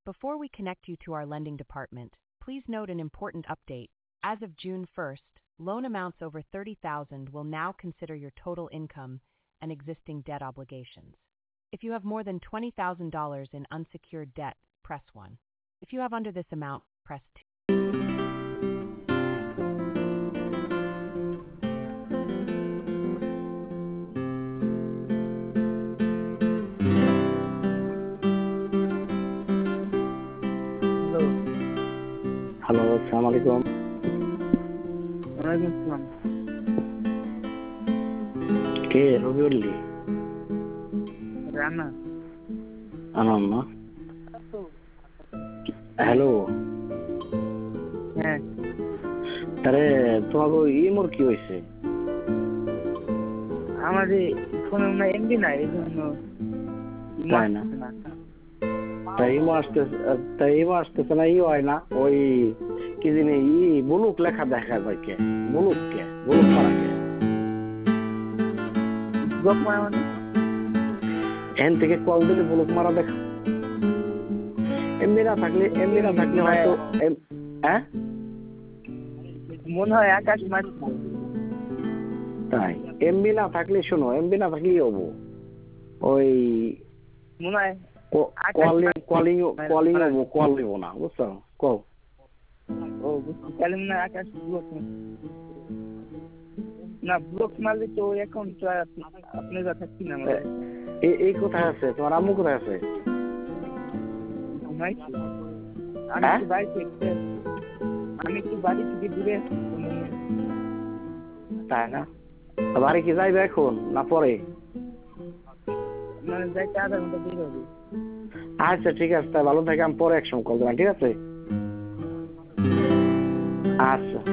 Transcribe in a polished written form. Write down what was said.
Before we connect you to our lending department, please note an important update. As of June 1st, loan amounts over $30,000 will now consider your total income and existing debt obligations. If you have more than $20,000 in unsecured debt, press 1. If you have under this amount, press 2. Hello, আসসালামু আলাইকুম। ওয়ালাইকুম আসসালাম। কে রবিউল্লি? রানা। আনাম না? Hello. হ্যাঁ। তারে তোমাকে ইমোর কি হয়েছে? আমাদের ফোনে না এমবি নাই, এই জন্য তাই না? তাই ইমো আসতেছে না, ই হয় না ওই কি জানি বুলুক লেখা দেখা যায় কে? বুলুক মারা কে? ব্লক মারা মানে? এখান থেকে কল দিলে বুলুক মারা দেখা। এমবি না থাকলে হয়তো হ্যাঁ মনে হয় আকাশ মারছে। তাই এমবি না থাকলে শোনো, এমবি না থাকলেই হবো ওই মনে হয় কলিং হবো না, বুঝছো? কল ও বুঝছি, তাহলে মনে হয় আকাশ ব্লক না, ব্লক মারলে তো এখন তো আপনি যা থাকছি না। এই কোথায় আছে তোমার আম্মু? কোথায় আছে? আমি একটু বাড়ি থেকে দূরে আছি। তাই না? বাড়ি কি যাইবে এখন না পরে? মানে যাইতে আধা ঘন্টা দেরি হবে। আচ্ছা ঠিক আছে, তাই ভালো থাকে, আমি পরে একসময় কল দিলাম, ঠিক আছে? আচ্ছা।